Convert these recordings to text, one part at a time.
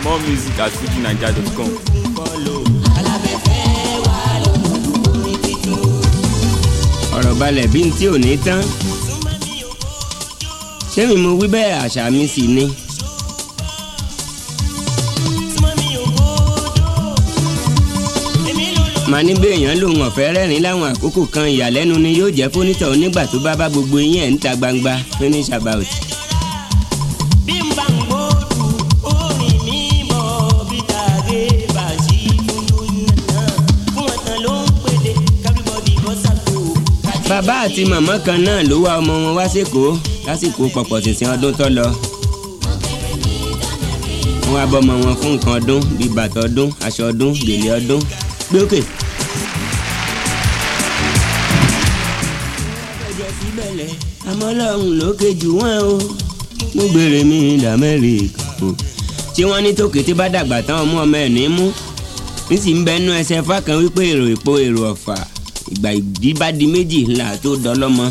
More music at fujinaija.com. ọ̀rọ̀ balẹ̀ bí n tí ò ní tán ṣé mi mo wí bẹ́ẹ̀ àṣà mi sì ni. màá ní bí èèyàn lòun ọ̀fẹ́ rẹ́rìn láwọn àkókò kan ìyàlẹ́nu ni yóò jẹ́ fónítọ̀ nígbà tó bá gbogbo eyín ẹ̀ ń ta gbangba finish about. bàbá àti màmá kan náà ló wá ọmọ wọn wá sẹ́kọ̀ọ́ lásìkò pọ̀pọ̀ ṣìnṣìn ọdún tó lọ. wọ́n wá bọ́mọ wọn fún nǹkan ọdún bíi bàtà ọdún aṣọ ọdún gèlè ọdún gbé òkè. àmọ́ Ọlọ́run lókè jù wọ́n o mo gbére mi l'Amẹ́ríkà o. tí wọ́n ní tòkè tí bá dàgbà tán ọmọ ẹ̀ ní mú nísì ń bẹnu ẹsẹ̀ fákan wípé èrò ìpò èrò ọ̀fà ìgbà ìdí bá di méjì ńlá tó dọlọ́mọ.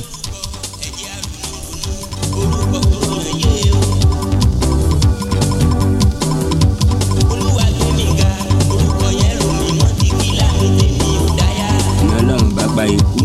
Ọlọ́run bá gba ikú.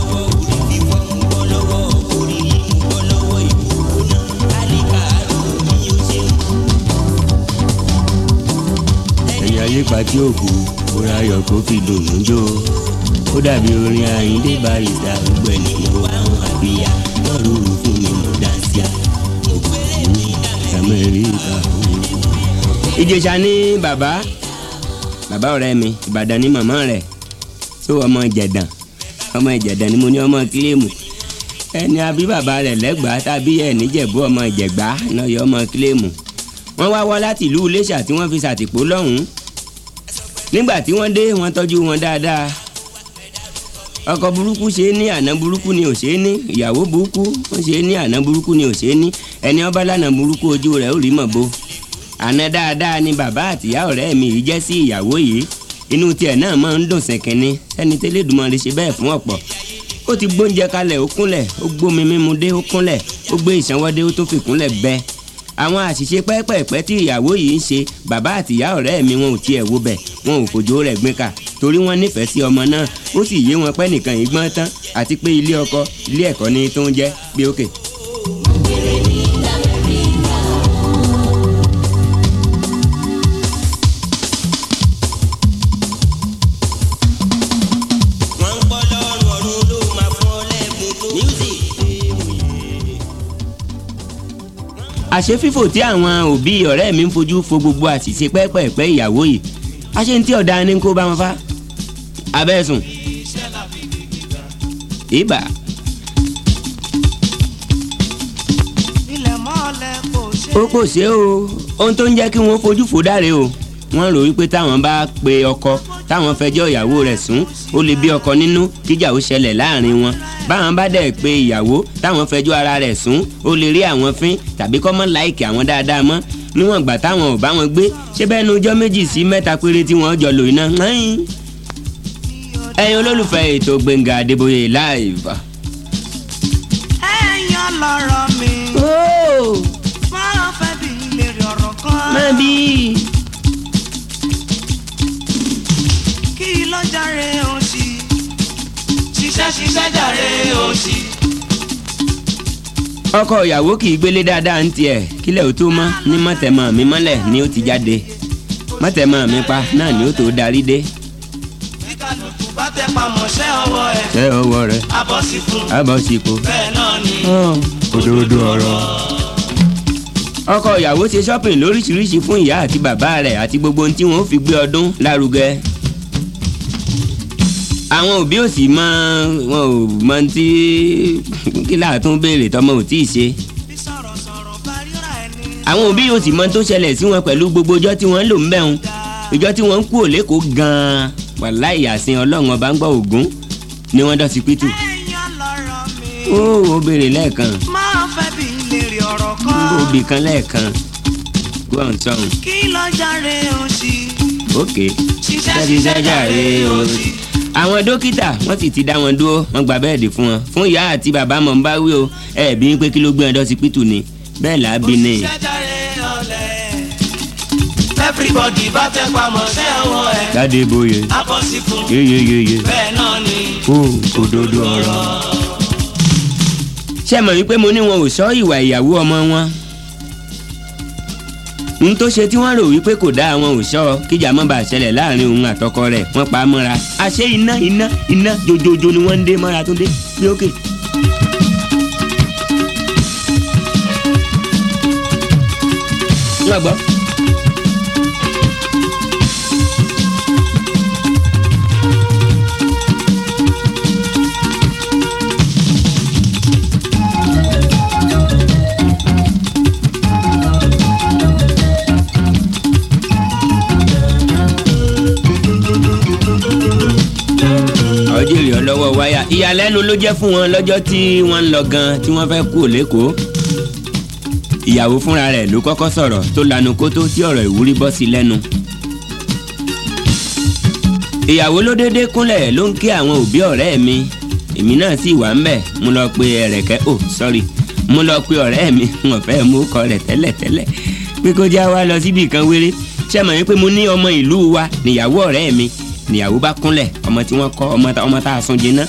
ẹ̀yà yípa tí òkú òrà ayọ̀ kó fi dùnú jó ó dàbí orin Àyìndé Barrister gbogbo ẹni mo àwọn àbíyá lọ́rùn fún mi mo dá sí à òkú Amẹ́ríkà. Ìjẹ̀ṣà ní bàbá ọ̀rẹ́ mi, Ìbàdàn ní màmá rẹ̀ tó ọmọ Ìjẹ̀dàn ni mo ní ọmọ kílèmù ẹni àbí bàbá rẹ̀ lẹ́gbàá tàbí ẹ̀ níjẹ̀bú ọmọ Ìjẹ̀gbá náà yọ ọmọ kílèmù. wọ́n wá láti ìlú Iléṣà tí wọ́n fi ṣàtìpó lọ́hùn-ún. nígbà tí wọ́n dé wọ́n tọ́jú wọn dáadáa. ọkọ burúkú ṣe é ní àná burúkú ni ò ṣe é ní ìyàwó burúkú ó ṣe é ní àná burúkú ni ò ṣe é ní ẹni ọba lánà burúkú ojú rẹ̀ ó rí mọ̀ bo. àná dáadáa ni bàbá àtìyá ọ̀rẹ́ mi yìí jẹ́ sí ìyàwó yìí inú tiẹ̀ náà máa ń dùn sẹ̀kẹ̀ni ẹni tẹ́lẹ̀dùmarè ṣe bẹ́ẹ̀ fún ọ̀pọ̀. ó ti gbóúnjẹ kalẹ̀ ó kúnlẹ̀ ó gbómi mímu dé ó kúnlẹ̀ ó gbé ìṣanwọ́dé ó tún fi kúnlẹ̀ bẹ́ẹ̀. àwọn àṣìṣe pẹ́ẹ́pẹ́ẹ́pẹ́ tí ìyàwó yìí ń ṣe bàbá àtìyá ọ̀rẹ́ mi wọn ò tiẹ̀ wo bẹ̀ wọn ò fòjò rẹ̀ gbìn kà torí wọ́n nífẹ̀ẹ́ sí ọmọ náà ó sì yé wọn pé nìkan yìí gbọ́n tán àti pé ilé ọkọ ilé ẹ̀kọ́ ni tó ń jẹ́ gbé òkè. àṣé fífò tí àwọn òbí ọ̀rẹ́ mi ń fojú fo gbogbo àṣìṣe pẹ́ẹ́pẹ́ẹ́pẹ́ ìyàwó yìí àṣé ní tí ọ̀dà ni kó bá wọn fá abẹ́sùn ibà. ó kò ṣe o ohun tó ń jẹ́ kí wọ́n fojú fò dáre o wọ́n rò wípé táwọn bá pe ọkọ táwọn fẹjọ́ ìyàwó rẹ̀ sùn ó lè bí ọkọ nínú kíjà ó ṣẹlẹ̀ láàrin wọn báwọn bá dẹ̀ pé ìyàwó táwọn fẹjọ́ ara rẹ̀ sùn ó lè rí àwọn fín tàbí kọ́ mọ́ láìkì àwọn dáadáa mọ́ níwọ̀n gbà táwọn ò bá wọn gbé ṣé bẹ́ẹ̀ nu ọjọ́ méjì sí mẹ́ta péré tí wọ́n jọ lò iná. ẹ̀yin olólùfẹ́ ètò Gbénga Adébóyè live. ẹ̀yin ọlọ́rọ̀ mi máa fẹ́ bí lèrè ọ̀rọ̀ kan. má bí. kí ló jàre òṣì ṣiṣẹ́ jàre òṣì. ọkọ ìyàwó kì í gbélé dáadáa ń tiẹ̀ kílẹ̀ ó tó mọ́ ní mọ̀tẹ́mọ̀ mi mọ́lẹ̀ ni ó ti jáde mọ̀tẹ́mọ̀ mi pa náà ni ó tó darí dé. bí kálukú bá tẹ pamọ́ ṣẹ́ ọwọ́ ẹ̀. ṣẹ́ ọwọ́ rẹ̀ abọ́síkú bẹ́ẹ̀ náà ni òdodo ọ̀rọ̀. ọkọ ìyàwó ṣe shopping lóríṣiríṣi fún ìyá àti bàbá rẹ̀ àti gbogbo ohun tí wọ́n fi gbé ọdún lárugẹ. àwọn òbí ò sì mọ wọn ò mọ tí kí láàtún béèrè tọmọ ò tí ì ṣe. àwọn òbí ò sì mọ tó ṣẹlẹ̀ sí wọn pẹ̀lú gbogbo ọjọ́ tí wọ́n ń lò ń bẹ̀rùn ìjọ́ tí wọ́n ń kú òlékòó gan-an wàláhì àsìn Ọlọ́run ọba ń gbọ́ Ògún ni wọ́n dọ́sí pítù. ó béèrè lẹ́ẹ̀kan máa fẹ́ bí lèrè ọ̀rọ̀ kan. òbí kan lẹ́ẹ̀kan gbọ́n sọ̀hún. kí ló jàre òṣì. ok ṣiṣẹ́ jàre òṣì. àwọn dókítà wọ́n sì ti dá wọn dúró wọ́n gba bẹ́ẹ̀dì fún wọn fún ìyá àti bàbá mọ̀ ń bá wí o bí pé kí ló gbé wọn dọ́sí pítù ni bẹ́ẹ̀ là á bí ní. everybody bá tẹ pamọ́ ṣẹ́ ọwọ́ ẹ̀. Dáde Boye. Abọ́sí fún. Yeyeyeye. Bẹ́ẹ̀ náà ni. Ó òdodo ọ̀rọ̀. Ṣé mọ̀ wípé mo ní wọn ò sọ ìwà ìyàwó ọmọ wọn? N tó ṣe tí wọ́n rò wípé kò dáa wọn ò sọ kíjà mọ́ bá ṣẹlẹ̀ láàrin òun àtọkọ rẹ̀ wọ́n pa á mọ́ra. Àṣé iná jojojo ni wọ́n ń dé mọ́ra tó dé ní òkè. Wọ́n gbọ́. Ọjọ́ ọlọ́wọ́ wáyà ìyàlẹ́nu ló jẹ́ fún wọn lọ́jọ́ tí wọ́n ń lọ gan tí wọ́n fẹ́ kú lẹ́kọ̀ọ́. Ìyàwó fúnra rẹ̀ ló kọ́kọ́ sọ̀rọ̀ tó lanu kótó tí ọ̀rọ̀ ìwúrí bọ́ sí lẹ́nu. Ìyàwó ló dédé kúnlẹ̀ ló ń kí àwọn òbí ọ̀rẹ́ mi èmi náà sì wà ńbẹ̀ mo lọ pe ẹ̀rẹ̀kẹ́ mo lọ pe ọ̀rẹ́ mi wọ́n fẹ́ mú kọ rẹ̀ tẹ́lẹ̀ pé kó já wa lọ síbi kan wéré ṣé mọ̀ wípé mo ní ọmọ ìlú wa níyàwó ọ̀rẹ́ mi níyàwó bá kúnlẹ̀ ọmọ tí wọ́n kọ́ ọmọ tá a sún jiná.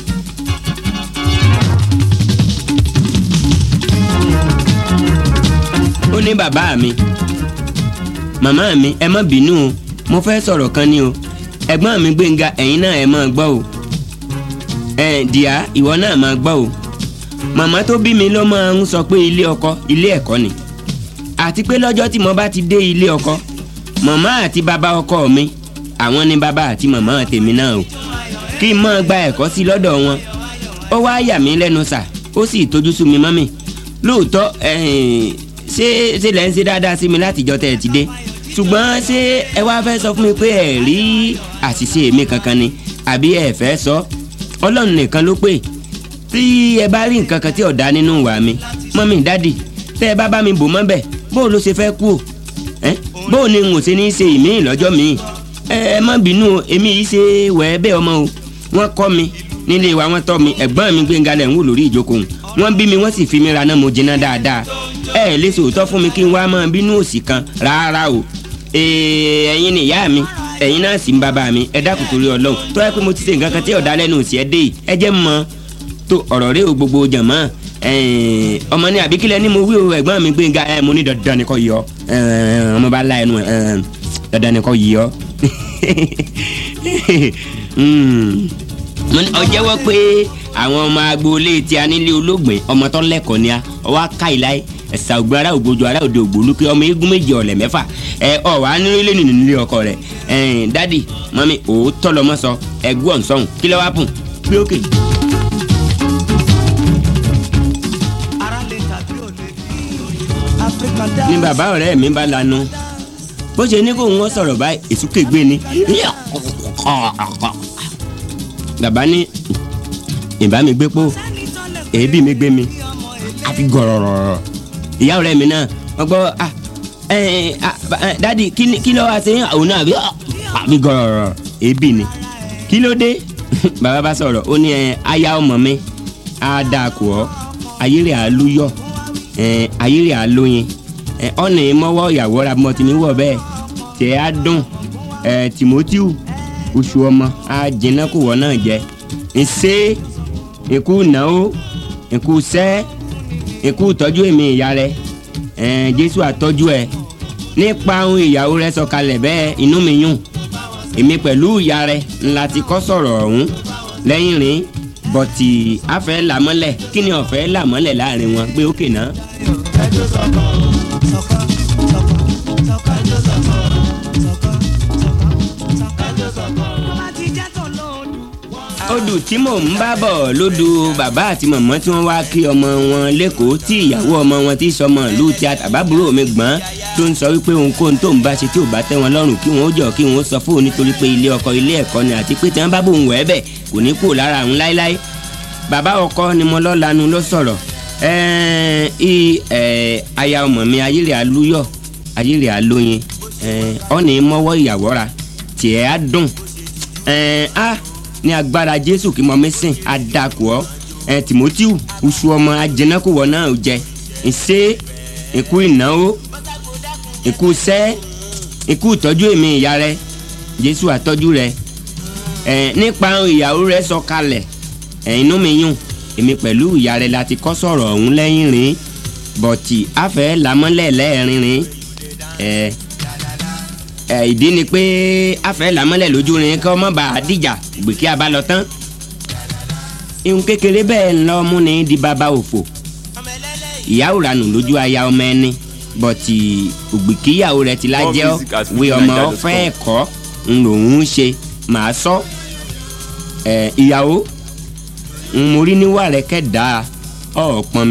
Ó ní bàbá mi màmá mi ẹ má bínú o mo fẹ́ sọ̀rọ̀ kan ni o ẹ̀gbọ́n mi Gbénga ẹ̀yin náà ẹ máa gbọ́ o dìá ìwọ náà máa gbọ́ o màmá tó bí mi ló máa ń sọ pé ilé ọkọ ilé ẹ̀kọ́ ni àti pé lọ́jọ́ tí mo bá ti dé ilé ọkọ màmá àti bàbá ọkọ mi àwọn ni bàbá àti màmá tèmi náà o kí n máa gba ẹ̀kọ́ sí lọ́dọ̀ wọn ó wá yà mí lẹ́nu sà ó sì tójú sú mi mọ́mì lóòótọ́ ṣé lẹ́ ń ṣe dáadáa sí mi látijọ́ tẹ́ ẹ ti dé ṣùgbọ́n ṣé ẹ wá fẹ́ sọ fún mi pé ẹ rí àṣìṣe mi kankan ni àbí ẹ fẹ́ sọ Ọlọ́run nìkan ló pè tí ẹ bá rí nǹkan kan tí ò dá nínú ìwà mi mọ́mì dádì tẹ́ ẹ bá mi bò mọ́bẹ̀ bóò ló ṣe fẹ́ kú o bóò ni n ò ṣe ní í ṣe ìmíì lọ́jọ́ míì ẹ má bínú o èmi yìí ṣe wẹ́ẹ́ bẹ́ẹ̀ ọmọ o wọ́n kọ́ mi nílé wa wọ́n tọ́ mi ẹ̀gbọ́n mi Gbénga lẹ̀ ń wò lórí ìjókòó wọ́n bí mi wọ́n sì fi mi ra náà mo jiná dáadáa ẹ lè sòótọ́ fún mi kí n wá máa bínú òsì kan rárá o ẹ̀yin ni ìyá mi ẹ̀yin náà sì ń bàbá mi ẹ dákun torí Ọlọ́run tó yẹ pé mo ti ṣe nǹkan kan tí ọ̀dà lẹ́nu òsì ẹ dé yìí ẹ jẹ́ mọ́ tó ọ̀rọ̀ rẹ o gbogbo jàmọ́ ọmọ ní àbíkílẹ̀ ni mo wí o ẹ̀gbọ́n mi Gbénga mo ní dandan ni kò yọ ọmọ bá la ẹnu dandan ni kò yọ ó jẹ́wọ́ pé àwọn ọmọ agboolé tí a nílé olóògbé ọmọ tó lẹ́kọ̀ọ́ ni a ọwọ́ aká ìláyé ẹ̀sà ògbó ara ògbójú ara òde ògbólúkẹ́ ọmọ eégún méje ọ̀lẹ̀ mẹ́fà wà á nílé nínú nílé ọkọ rẹ̀ dádì mọ́mí òótọ́ lọ́mọ sọ ẹ̀gbọ́n sọ̀hún kí ló wá pùn pé ókè. ní bàbá ọ̀rẹ́ mi bá lanu bó ṣe ní kó ń wọ́n sọ̀rọ̀ báyìí èsúkè gbé ni bàbá ní ìbá mi gbé pò èébì mi gbé mi àfi gọ̀rọ̀rọ̀ ìyá ọ̀rẹ́ mi náà wọ́n gbọ́ dádì kí ló wá sí àwọn náà àfi gọ̀rọ̀rọ̀ èébì ni kí ló dé bàbá bá sọ̀rọ̀ ó ní aya ọmọ mi á dáa kù ọ́ ayé rẹ̀ á lúyọ̀ ayé rẹ̀ á lóyin ọ̀nà ìmọ̀wọ́ ìyàwó ra mọ́ tìmí wọ̀ bẹ́ẹ̀ tẹ̀ á dùn Timothy oṣù ọmọ á jìnnà kó wọ́n náà jẹ́ ṣe ikú náwó ikú sẹ́ ikú tọ́jú èmi ìyá rẹ̀ Jésù àtọ́jú ẹ̀ nípa ohun ìyàwó rẹ̀ sọ̀kalẹ̀ bẹ́ẹ̀ inú mi yùn èmi pẹ̀lú ìyá rẹ̀ ńlá ti kọ́ sọ̀rọ̀ ọ̀hún lẹ́yìn rìn bọ̀tì àfẹ́ làmọ́lẹ̀ kí ni ọ̀fẹ́ làmọ́lẹ̀ láàrin wọn gbé òkè náà. odù tí mò ń bá bọ̀ lódù bàbá àti màmá tí wọ́n wá kí ọmọ wọn lẹ́kọ̀ọ́ tí ìyàwó ọmọ wọn ti sọmọ ìlú tí àtàbábúrò mi gbọ́n tó ń sọ wípé ohunkóhun tó ń bá ṣe tí ò bá tẹ́ wọn lọ́rùn kí wọ́n ó jọ kí wọ́n ó sọ fóun nítorí pé ilé ọkọ ilé ẹ̀kọ́ ni àti pé tí wọ́n bá bóun wẹ̀ bẹ̀ kò ní kúrò lára àwọn láéláé bàbá ọkọ ni mo lọ́ lanu ló sọ̀rọ̀ aya ọmọ mi ayéré alúyọ̀ ayéré alóyin ọ̀nì mọ́wọ́ ìyàwó ra tiẹ̀ á dùn ní agbára Jésù kí mọ mẹsìn adakọ Timothy oṣù ọmọ ajẹnakọwọ náà jẹ ṣe ikú ìnáwó ikú sẹ ikú ìtọ́jú èmi ìyá rẹ Jésù àtọ́jú rẹ nípa ìyàwó rẹ sọ kalẹ̀ inú mi yùn èmi pẹ̀lú ìyá rẹ láti kọ́ sọ̀rọ̀ ọ̀hún lẹ́yìn rìn bọ̀tì àfẹ́ làmọ́lẹ̀ lẹ́ẹ̀rin rìn ìdí ni pé àfẹ́ làmọ́lẹ̀ lójú rìn kí ọmọ bá dìjà gbèkí a bá lọ tán ihun kékeré bẹ́ẹ̀ ń lọ mú ni di bàbá òfò ìyàwó ranù lójú aya ọmọ ẹni bọ̀tì ògbìkíyàwó rẹ ti lájẹ́ wí ọmọ ọ̀fẹ́ ẹ̀kọ́ ń lòún ṣe màá sọ ìyàwó mo rí níwà rẹ kẹ́dà ọ̀pọ̀n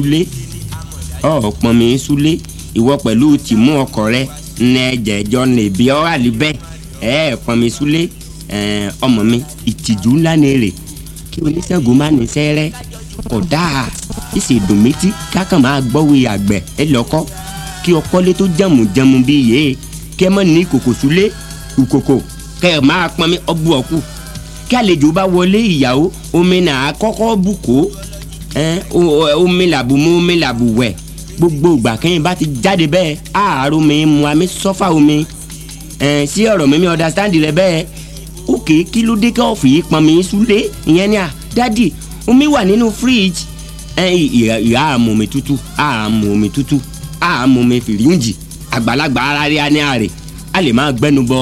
mi súlé ìwọ pẹ̀lú tìmú ọkọ rẹ ní ẹ̀jẹ̀jọ nìbí ọ́ àlíbẹ̀ pọ̀n mi súlé ọmọ mi ìtìjú ńlá ni èrè kí oníṣègùn má ní sẹ́rẹ́ kò dáa ìṣèdùn méjì kákan máa gbọ́wé àgbẹ̀ lọ́kọ́ kí ọkọ́lé tó jẹ̀mùjẹ̀mù bí yé kẹ́ mọ́ ní ìkòkò súlé ìkòkò kẹ́ ẹ̀ máa pọn mi ọbú ọkù kí àlejò bá wọlé ìyàwó omi náà kọ́kọ́ bù kó omi làbù mú omi làbù wẹ̀ gbogbo ìgbà kẹ́yìn bá ti jáde bẹ́ẹ̀ àárò mi mu àmì sọ́fà omi sí ọ̀rọ̀ mi understand rẹ bẹ́ẹ̀ òkè kí ló dé ká ọ̀fì pọn mi súlé ìyẹn ni dádì omi wà nínú fíríjì ìyá àmú omi tútù àmú omi fìríǹjì àgbàlagbà ara rí a ní àrè a lè máa gbẹnu bọ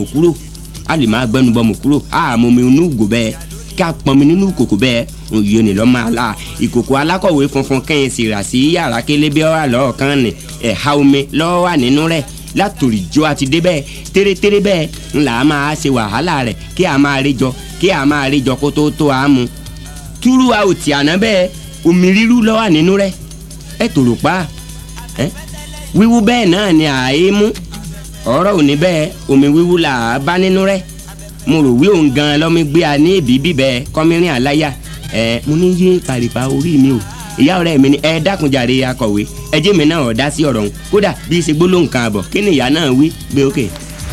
mọ̀ kúrò àmú omi inú ìgò bẹ́ẹ̀ kí a pọn mi nínú ìkòkò bẹ́ẹ̀ òye ni lọ́ọ́ máa la ìkòkò alákọ̀wé funfun kẹ́yìn sì rà sí yàrá kélébé ọ̀rà lọ́ọ̀kan ní ẹ̀ha omi lọ́ọ́ wà nínú rẹ̀ látòrí jọ àti dé bẹ́ẹ̀ tẹ́rẹ́tẹ́rẹ́ bẹ́ẹ̀ ńlá máa ṣe wàhálà rẹ̀ kí a máa rí jọ kó tó a mú túrú a ò tì àná bẹ́ẹ̀ omi rírú lọ́ọ́ wà nínú rẹ̀ tòrò pa wíwú bẹ́ẹ̀ náà ni àáyé mú ọ̀rọ̀ òní bẹ́ẹ̀ omi wíwú là á bá nínú rẹ̀ mo rò wí òun gan lọ́mí gbé a ní èbí bíbẹ́ kọ́mírin àláyà mo ní yé pàrìpà orí mi o ìyá ọ̀rẹ́ mi ni dákunjàre akọ̀wé ẹjẹ́ mi náà dá sí ọ̀rọ̀ òun kódà bí ṣe gbólóhùn kan àbọ̀ kí ni ìyá náà wí gbé òkè.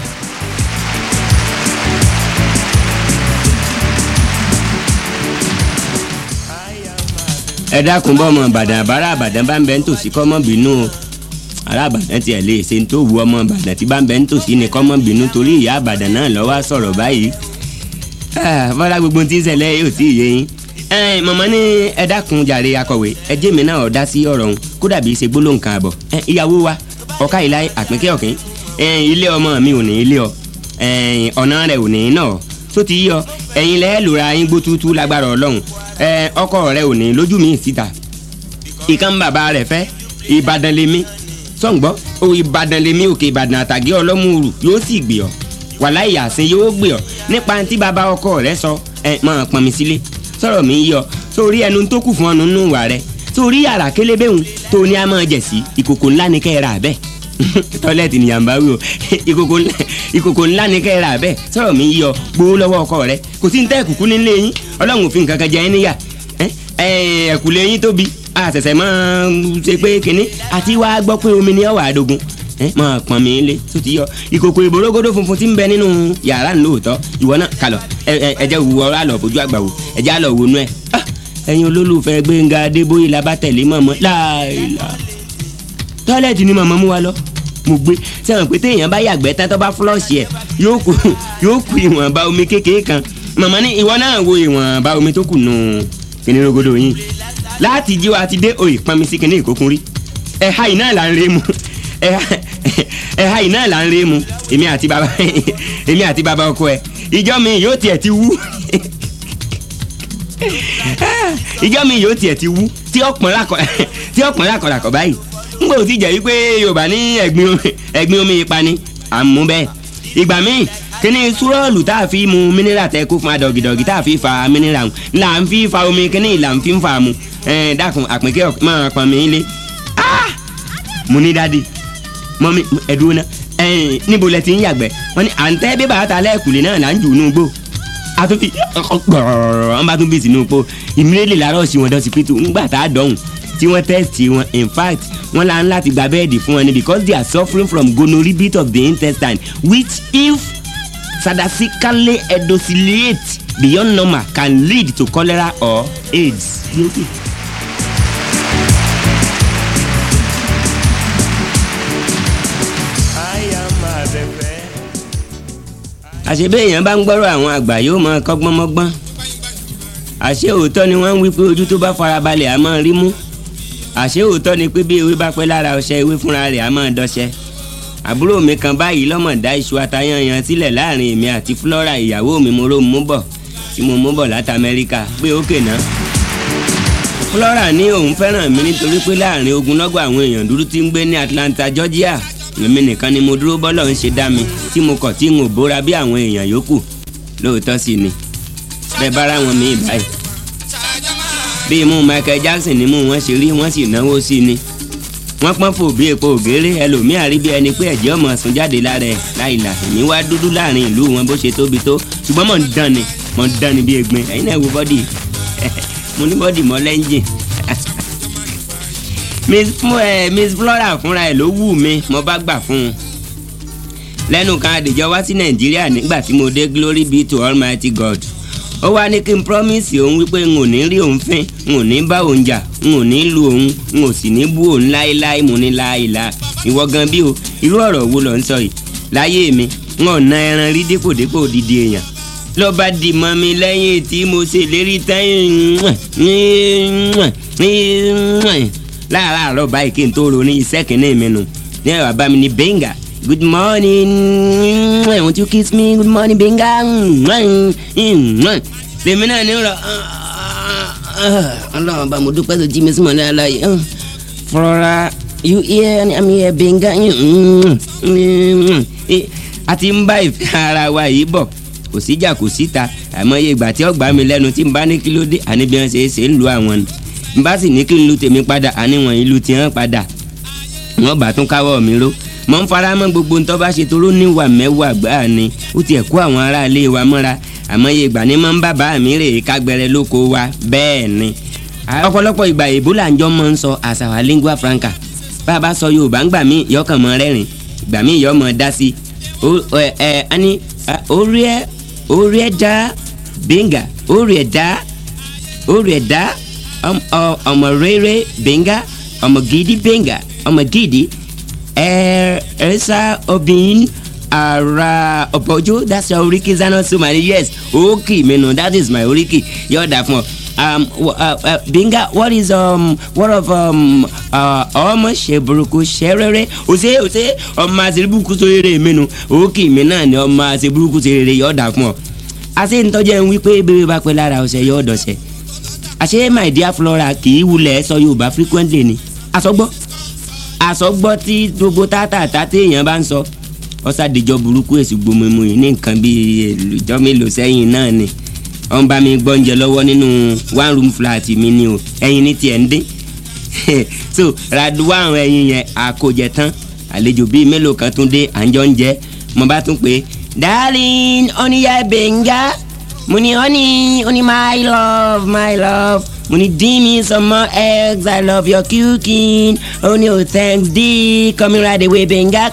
ẹ dákun bọ́ ọmọ Ìbàdàn àbárà Ìbàdàn bá ń bẹ ń tòsí kọ́mọ́ bínú o ará Ìbàdàn tiẹ̀ lè ṣe ń tó wu ọmọ Ìbàdàn tí bá ń bẹ ń tòsí ni kọ́mọ́ bínú torí ìyá Ìbàdàn náà lọ́wọ́ sọ̀rọ̀ báyìí fọlá gbogbo tí ń ṣẹlẹ̀ yóò tí ì yé yín mọ̀mọ́ ní ẹ dákun jàre akọ̀wé ẹjẹ́ mi náà dá sí ọ̀rọ̀ òun kó dàbí ṣe gbólóhùn kan àbọ̀ ìyàwó wa ọ̀ká ìlà àpínkẹ́ ọ̀kín ilé ọmọ mi ò ní ilé ọ ọ̀nà rẹ̀ ò ní náà tó ti yí ọ ẹ̀yin lẹ́ẹ̀ lóra yín gbó tútú lágbára Ọlọ́run ọkọ rẹ̀ ò ní lójú mi síta ìkan bàbá rẹ̀ fẹ́ Ìbàdàn lèmi sọ̀ǹgbọ́ Ìbàdàn lèmi òkè Ìbàdàn àtàgé ọlọ́mùrù yóò sì gbé ọ wàláhì àsìn yóò gbé ọ nípa tí bàbá ọkọ rẹ̀ sọ máa pọn mi sílé sọ̀rọ̀ mi yọ sórí ẹnu tó kù fún ọ̀nù nù wà rẹ̀ sórí yàrá kélébéhùn tó ní a máa jẹ̀ sí ìkòkò ńlá ni kẹ́ ẹ rà bẹ́ẹ̀ tọ́lẹ́tì ni yàmbá wí o ìkòkò ńlá ni kẹ́ ẹ rà bẹ́ẹ̀ sọ̀rọ̀ mi yọ gbowó lọ́wọ́ ọkọ rẹ̀ kò sí ní tẹ́ ẹ̀kùkú nílé yín Ọlọ́run òfin kankan jẹ ẹ́ níyà ẹ̀kùlé yín tóbi àṣẹ̀ṣẹ̀ máa ṣe pé kínní àti wàá gbọ́ pé omi ni ọ̀wà àdógún máa pọn mi lé tó ti yọ ìkòkò ìbòrógódó funfun tí ń bẹ nínú yàrá ńlóòótọ́ ìwọ náà kálọ̀ ẹ̀jẹ̀ wù ọ́ àlọ́ bójú àgbà wò ẹ̀jẹ̀ àlọ́ wò nú ẹ̀ ẹ̀yin olólùfẹ́ Gbénga Adébóyè labatẹ̀lé mọ̀mọ́ láìla tọ́lẹ̀tì ni mọ̀mọ́ mú wa lọ mo gbé sẹ́wọ̀n pé téèyàn bá yàgbẹ́ tán tó bá fúlọ́ọ̀ṣì ẹ̀ yóò kù ìwọ̀nba omi kékeré kan mọ̀mọ́ ní ìwọ náà wo ìwọ̀nba omi tó kù nù kíní rogodo yín láti jí wa ti dé òye pọnmi sí kíní ìkókun rí ẹ̀ha iná là ń ré mu ẹ̀ha iná là ń ré mu èmi àti bàbá ọkọ ẹ̀ ìjọ mi yóò tiẹ̀ ti wú tí ọ̀pọ̀n lákọ̀lákọ̀ báyìí ń gbòò ti jẹ́ wípé Yorùbá ní ẹ̀gbin omi ìpani àmú bẹ́ẹ̀ ìgbà míì kíní súrọ́ọ̀lù tá a fi mu mínírà tẹ́ kó fún adọ̀gìdọ̀gì tá a fi fa mínírà là ń fi fa omi kíní là ń fi fa mu dákun àpínkẹ́ máa pọn mi lé mo ní dádì mọ́mí ẹ̀dúró náà níbo lẹ ti ń yàgbẹ́ wọ́n ní à ń tẹ́ bíbá àtà lẹ́ẹ̀kùlé náà là ń jù nù gbó àtúntì gbọ̀rọ̀ wọ́n bá tún bí sínú po ìmílẹ̀ làárọ̀ sí wọn dọ́sí pító ńgbà tá a dọ̀hùn tí wọ́n tẹ́sítì wọn in fact wọ́n là ń láti gba bẹ́ẹ̀dì fún wọn ni because they are suffering from gonorrhea bit of the intestine which if sadistically edociliate beyond normal can lead to cholera or AIDS. I am àṣebí èèyàn bá ń gbọ́rọ̀ àwọn àgbà yóò mọ kọ́gbọ́n mọ́gbọ́n. àṣé òótọ́ ni wọ́n ń wí pé ojú tó bá farabalẹ̀ á máa rí mú. àṣé òótọ́ ni pé bí ewé bá pẹ́ lára ọṣẹ ewé fúnra rẹ̀ á máa dọṣẹ. àbúrò mi kan báyìí lọ́mọ̀dá iṣu atayanyan sílẹ̀ láàrin èmi àti Flora ìyàwó mi mo ró mú bọ̀ tí mo mú bọ̀ láti Amẹ́ríkà pé ókè náà. Flora ní òun fẹ́ràn mi nítorí pé láàrin ogunlọ́gọ̀ àwọn èèyàn dúdú tí ń gbé ní Atlanta, Georgia èmi nìkan ni mo dúró bọ́lọ̀ ń ṣe dá mi tí mo kọ̀ tí n ò bóra bí àwọn èèyàn yòókù. lóòótọ́ sì ni bẹ́ẹ̀ bára wọn mi báyìí bí imú Michael Jackson ni mú wọn ṣe rí wọ́n sì náwó sí ni. wọ́n pọ́n fò bí epo ògèrè ẹlòmíà rí bí ẹni pé ẹ̀jẹ̀ ọmọ sùn jáde lára ẹ̀ láìla èmi wá dúdú láàrin ìlú wọn bó ṣe tóbi tó ṣùgbọ́n mò ń dán ni bí egbin ẹ̀yin náà wo bọ́dì mo ní bọ́dì mọ́ lẹ́ńjìn. Miss Flora fúnra ẹ̀ ló wù mí mo bá gbà fún un. lẹ́nu kan àdìjọ wá sí Nàìjíríà nígbà tí mo dé Glory be to Almighty God. ó wá ní kí n promise òun wípé n ò ní rí òun fín n ò ní bá òun jà n ò ní lu òun n ò sì ní bú òun láéláé mo ní láìla. ìwọ gan bí o irú ọ̀rọ̀ wo ló ń sọ yìí láyé mi n ò na ẹran rí dípòdípò odidi èèyàn. ló bá di mọ́ mi lẹ́yìn tí mo ṣe lérí tán láàárọ̀ báyìí kí n tó ronú iṣẹ́ kìíní mi nù ní ẹ̀rọ àbá mi ní Benga good morning won't you kiss me good morning Benga lèmi náà ní rọ Ọlọ́run bá mo dúpẹ́ tó jí mi sí mọ́ ní aláyé Flora you here I'm here Benga àti ń bá ìfẹ́ ara wa yìí bọ̀ kò síjà kò síta àmọye ìgbà tí ó gbà mí lẹ́nu tí n bá ní kí ló dé àní bí wọ́n ṣe ń lu àwọn ni n bá sì ní kí n lu tèmi padà àní wọ́n ìlú ti hàn padà wọ́n bá tún káwọ́ mi ró mọ̀ ń fara mọ́ gbogbo ń tó bá ṣe toró níwà mẹ́wàá gbáà ni ó tiẹ̀ kó àwọn aráalé wa mọ́ra àmọye ìgbà ní mọ́ ń bàbá mi rè é kágbẹrẹ lóko wa bẹ́ẹ̀ ni ọ̀pọ̀lọpọ̀ ìgbà èbó là ń jọ mọ́ ń sọ àṣàwà lingua franca bá a bá sọ Yorùbá ń gbà mí yọkàn mọ́ rẹ́rìn ìgbà mí yọ mọ́ dá sí ẹni orí ẹ̀dá Benga orí ẹ̀dá ọmọ rere Benga ọmọ gidi Benga ọmọ gidi ẹ̀ẹ́sà obìn ara ọ̀pọ̀jọ́ that's your oriki zano so many yes okay menu that is my oriki yọ̀ọ̀dà fún ọ. Benga what of ọmọ ṣe burúkú ṣe rere ose ọmọ àṣẹ burúkú ṣe rere menu okay mi náà ni ọmọ àṣẹ burúkú ṣe rere yọ̀ọ̀dà fún ọ. àṣẹ ntọ́jẹ́ ń wí pé bébí bá pẹ́ lára ọ̀sẹ̀ yọ̀ọ̀dọ̀sẹ̀ àṣẹ my dear Flora kì í wulẹ̀ sọ Yorùbá frequently ni àsọgbọ́ tí gbogbo tátàtà téèyàn bá ń sọ ọ̀sàdìjọ burúkú èsì gbomimu yìí ní nǹkan bíi ìjọ mélòó sẹ́yìn náà ni wọ́n bá mi gbọ́njẹ lọ́wọ́ nínú one room flat mi ni o ẹyin ní tiẹ̀ ń dín so raduwa àwọn ẹyin yẹn àkójẹ tán àlejò bíi mélòó kan tún dé àńjọ ń jẹ mo bá tún pé darling oníyà Benga mo ní honey my love mo ní dín me some more eggs I love your cooking oh thanks di coming right away Benga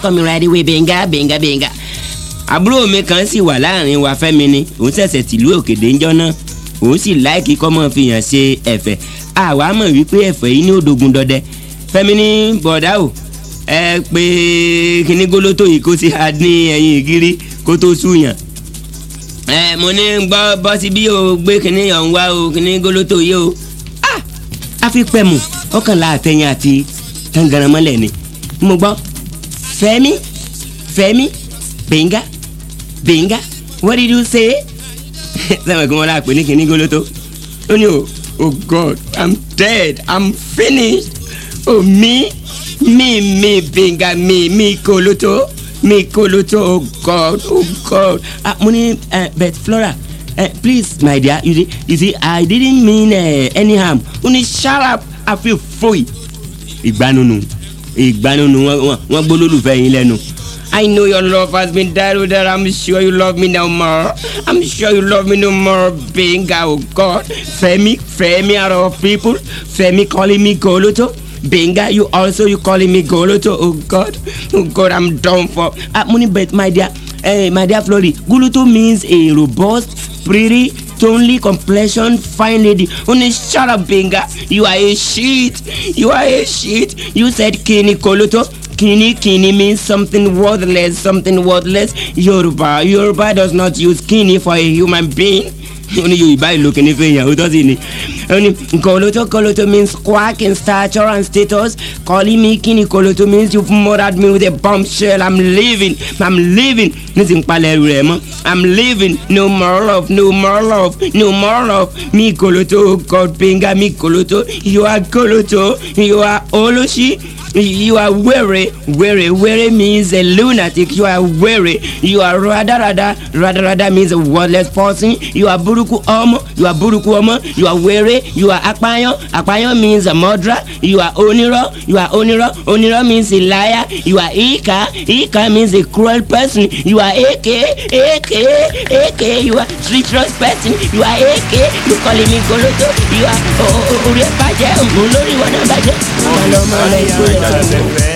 Benga. àbúrò mi kan sì wà láàrin wa Fẹ́mi ni òun ṣẹ̀ṣẹ̀ tìlú òkèdè ńjọ́ náà òun sì láìkí kọ́mọ fi hàn ṣe ẹ̀fẹ̀ àwa mọ̀ wípé ẹ̀fẹ̀ yìí ní òdògùn dọdẹ Fẹ́mi ní bọ̀dá o ẹ pé kíní gólótó yìí kó sì á ní ẹ̀yìn ìgírí kó tó súyàn mo ní gbọ́ bọ́ sí bí o gbé kíní ọ̀hún wá o kíní gólótó yìí o àfi pẹ̀mù ọkànlá àtẹ̀yìn àti tangaramọ́lẹ̀ ni mo gbọ́ Fẹ́mi Benga what did you say sẹ́wọ̀n kí wọ́n rà pé ní kíní gólótó ó ní oh God I'm dead I'm finished oh me Benga me gólótó oh God mo ní but Flora please my dear you see I didn't mean any harm ó ní shut up I feel free ìgbanunu wọ́n gbólólùfẹ́ yín lẹ́nu. I know your love has been diluted. I'm sure you love me no more. Benga, oh God. Femi out of people. Femi calling me Goloto. Benga, you calling me Goloto. Oh God, I'm done for. But my dear Flori, Goloto means a robust, pretty, tonely complexion, fine lady. Only shut up, Benga. You are a shit. You said Kenny Goloto. Kini means something worthless. Yoruba does not use kini for a human being. Only you buy looking if you does it. Only Koloto means quack in stature and status. Calling me Kini Koloto means you've murdered me with a bombshell. I'm leaving. Listen, I'm leaving. No more love. Me Koloto, God Pinga, me Koloto. You are Koloto. You are Oloshi. You are weary. Weary means a lunatic. You are weary. You are rada means a worthless person. You are buruku omo. You are weary. You are akpayon means a murderer. You are oniro. Oniro means a liar. You are ika means a cruel person. You are ak. You are treacherous person. You are ak. You calling me Koloto. You are Uriapaje. Mulori wana baje.